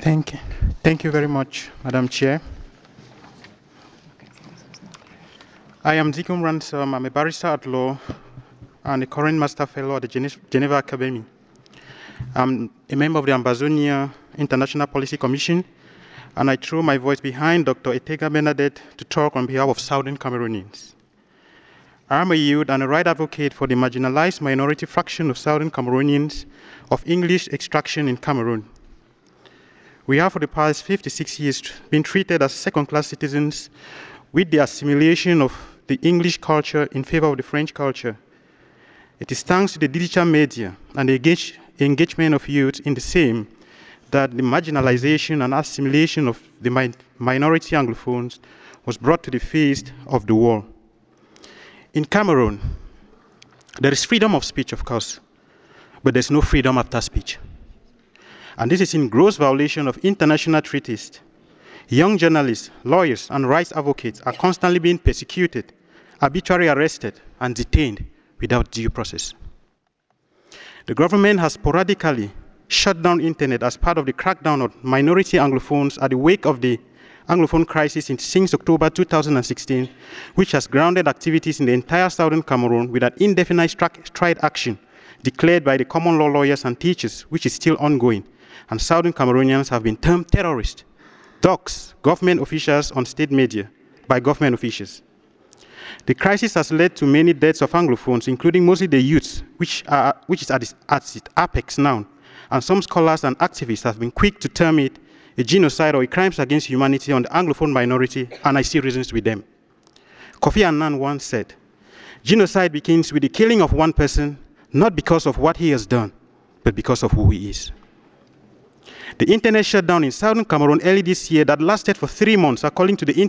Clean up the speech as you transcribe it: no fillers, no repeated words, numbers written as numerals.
Thank you. Thank you very much, Madam Chair. I am Zikum Ransom. I'm a barrister at law and a current master fellow at the Geneva Academy. I'm a member of the Ambazonia International Policy Commission, and I threw my voice behind Dr. Etega Bernadette to talk on behalf of Southern Cameroonians. I'm a youth and a right advocate for the marginalized minority fraction of Southern Cameroonians of English extraction in Cameroon. We have for the past 56 years been treated as second-class citizens with the assimilation of the English culture in favor of the French culture. It is thanks to the digital media and the engagement of youth in the same that the marginalization and assimilation of the minority Anglophones was brought to the face of the world. In Cameroon, there is freedom of speech, of course, but there's no freedom after speech. And this is in gross violation of international treaties. Young journalists, lawyers, and rights advocates are constantly being persecuted, arbitrarily arrested, and detained without due process. The government has sporadically shut down internet as part of the crackdown on minority Anglophones at the wake of the Anglophone crisis since October 2016, which has grounded activities in the entire southern Cameroon with an indefinite strike action declared by the common law lawyers and teachers, which is still ongoing, and southern Cameroonians have been termed terrorists, dogs, government officials on state media by government officials. The crisis has led to many deaths of Anglophones, including mostly the youths, which is at its apex now. And some scholars and activists have been quick to term it a genocide or a crimes against humanity on the Anglophone minority, and I see reasons with them. Kofi Annan once said, genocide begins with the killing of one person, not because of what he has done, but because of who he is. The internet shutdown in southern Cameroon early this year that lasted for 3 months, according to the